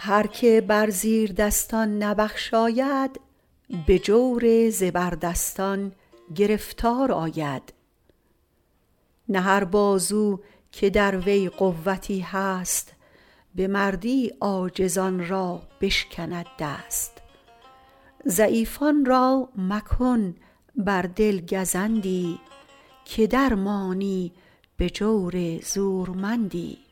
هر که بر زیردستان نبخشاید، به جور زبردستان گرفتار آید. نه هر بازو که در وی قوتی هست، به مردی عاجزان را بشکند دست. ضعیفان را مکن بر دل گزندی، که در مانی به جور زورمندی.